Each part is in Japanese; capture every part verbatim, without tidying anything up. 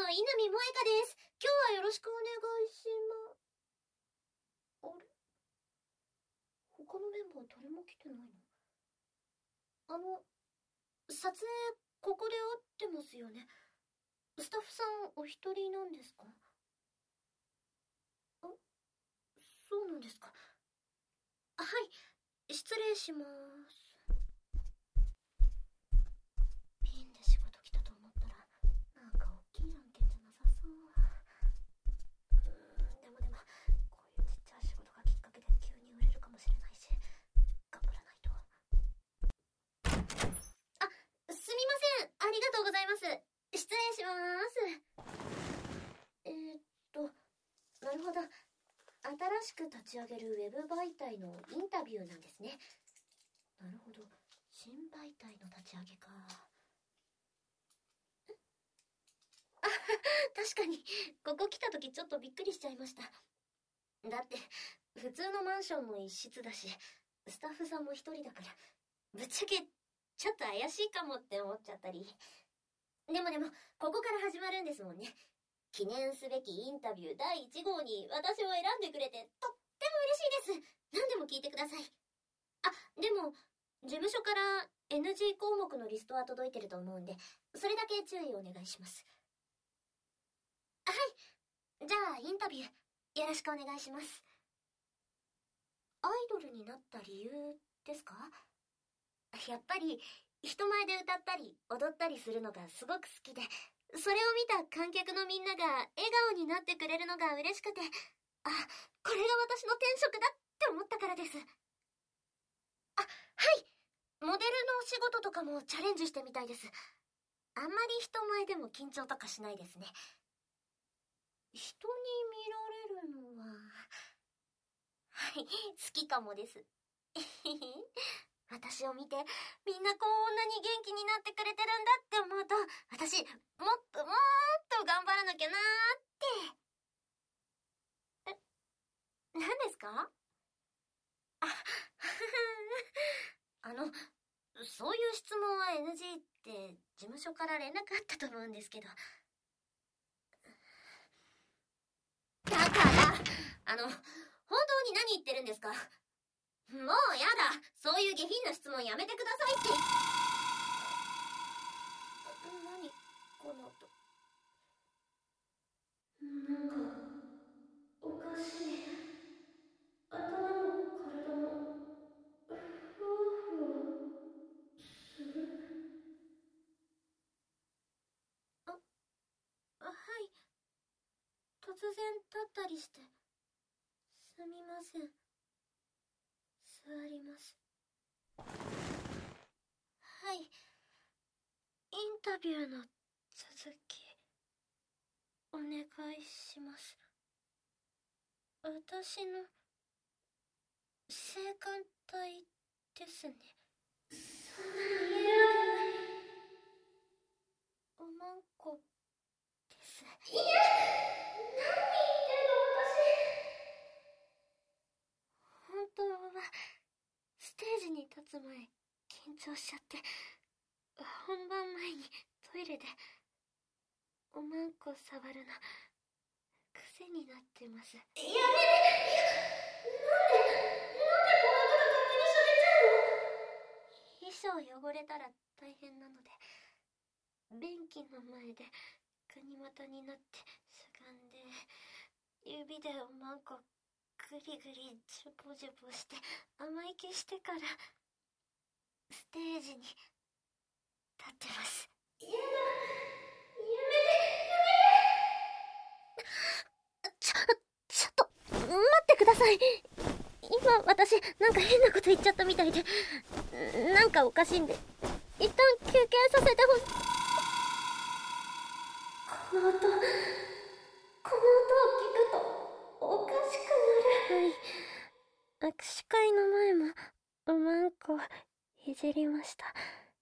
の稲見萌香です。今日はよろしくお願いしま。あれ？他のメンバー誰も来てないの？あの、撮影ここで合ってますよね。スタッフさんお一人なんですか？あ、そうなんですか。はい、失礼します。ピンで仕事来たと思ったら、なんか大きい案件じゃなさそう。うーん、でもでも、こういうちっちゃい仕事がきっかけで急に売れるかもしれないし、頑張らないと。あ、すみません。ありがとうございます。失礼します。えー、っと、なるほど。新しく立ち上げるウェブ媒体のインタビューなんですね。なるほど。新媒体の立ち上げか。あ、確かに、ここ来た時ちょっとびっくりしちゃいました。だって、普通のマンションの一室だし、スタッフさんも一人だから、ぶっちゃけ、ちょっと怪しいかもって思っちゃったり。でもでも、ここから始まるんですもんね。記念すべきインタビューだいいち号に私を選んでくれてとっても嬉しいです。何でも聞いてください。あ、でも、事務所から エヌジー 項目のリストは届いてると思うんで、それだけ注意お願いします。はい。じゃあ、インタビュー、よろしくお願いします。アイドルになった理由ですか？やっぱり、人前で歌ったり踊ったりするのがすごく好きで、それを見た観客のみんなが笑顔になってくれるのが嬉しくて、あ、これが私の天職だって思ったからです。あ、はい。モデルのお仕事とかもチャレンジしてみたいです。あんまり人前でも緊張とかしないですね。人に見られるのは、はい、好きかもです。私を見て、みんなこんなに元気になってくれてるんだって思うと、私、もっともーっと頑張らなきゃなーって。え、何ですか？あ、あの、そういう質問は エヌジー って事務所から連絡あったと思うんですけど。だから、あの、本当に何言ってるんですか？もうやだ。そういう下品な質問やめてくださいって。何この音。なんかおかしい。頭も体もふわふわする。あ、あ、はい。突然立ったりしてすみません。座ります。はい。インタビューの続きお願いします。私の性感帯ですね。そんなの言えるわけない。おまんこです。いや、何言ってるの？私本当はステージに立つ前緊張しちゃって、本番前にトイレでおまんこ触るの癖になってます。やめて。いや、なんでなんでこんなこと勝手に喋っちゃうの？衣装汚れたら大変なので、便器の前でガニ股になってしゃがんで、指でおまんこグリグリジュポジュポして甘い気してからステージに立ってます。やだ、やめて、やめて。ちょ、ちょっと待ってください。今私なんか変なこと言っちゃったみたいで、なんかおかしいんで一旦休憩させてほしい。この音、この音を聞くとおかしくなる。はい、握手会の前もおまんこいじりました。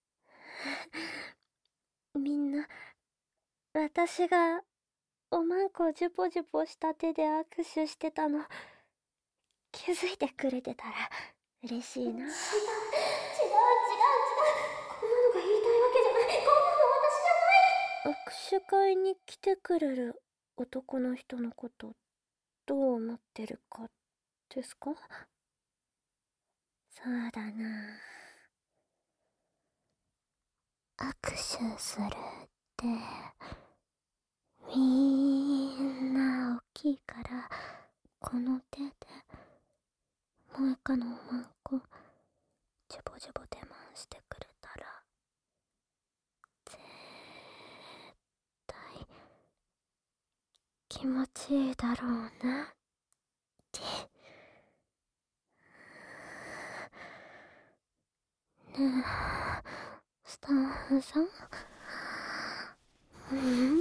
みんな私がおまんこジュポジュポした手で握手してたの気づいてくれてたら嬉しいな。違う違う違う違う、こんなのが言いたいわけじゃない。こんなの私じゃない。握握手会に来てくれる男の人のことどう思ってるかですか？そうだな。握手するってみんな大きいからこの手で萌香のおまんこジュボジュボ手満してくれたら絶対気持ちいいだろうなってねえスタッフさん、うん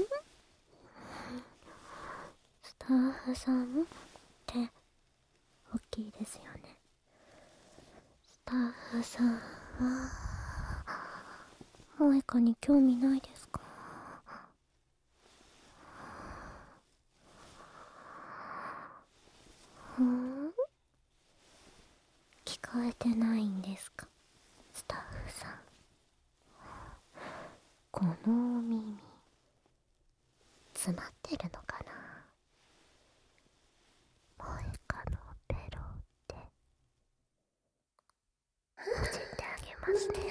スタッフさんも手大きいですよね。スタッフさんは萌香に興味ないですか？ん？聞こえてないんですかスタッフさん。このお耳詰まってるのかな？萌香のベロって教えてあげますね。やだやだやだ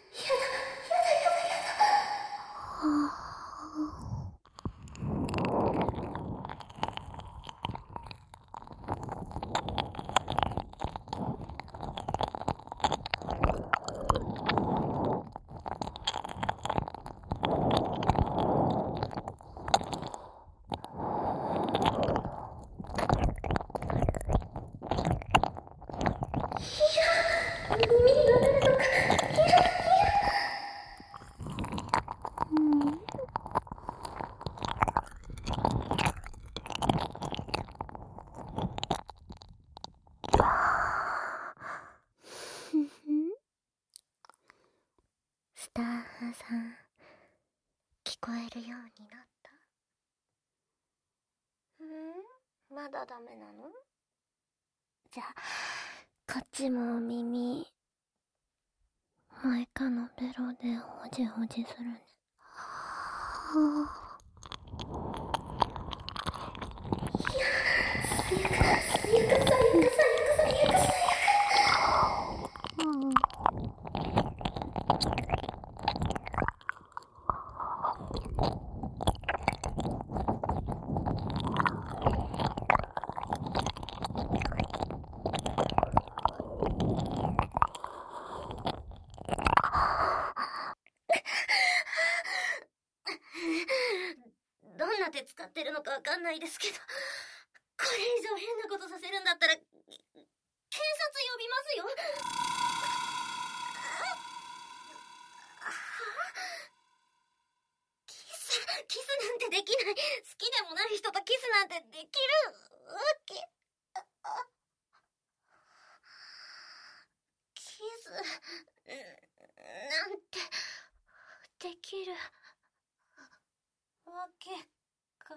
やだ。はあスタッフさん、聞こえるようになった？ん？まだダメなの？じゃあ、こっちもお耳、萌香のベロでほじほじするね。はあ。いや、最悪、最悪、最悪、最悪、最悪、最悪。どんな手使ってるのかわかんないですけど、これ以上変なことさせるんだったら警察呼びますよ。キスキスなんてできない。好きでもない人とキスなんてできるわけ。キスなんてできるわけか。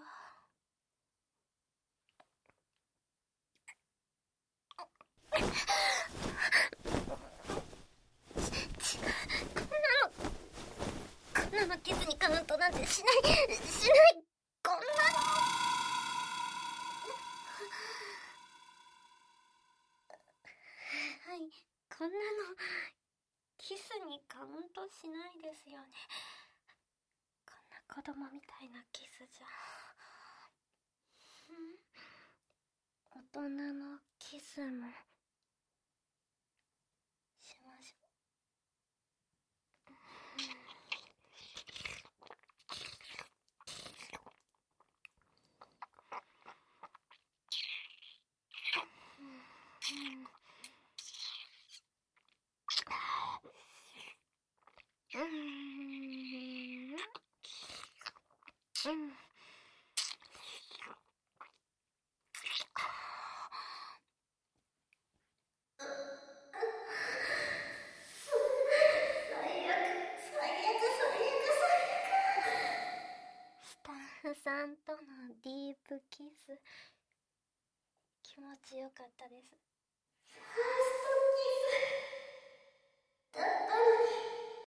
ち違う。こんなのこんなのキスにカウントなんてしないしないこんなの。はい、こんなのキスにカウントしないですよね。こんな子供みたいなキスじゃ。大人のキスもしましょう。うんうんうんスタッフさんとのディープキス気持ちよかったです。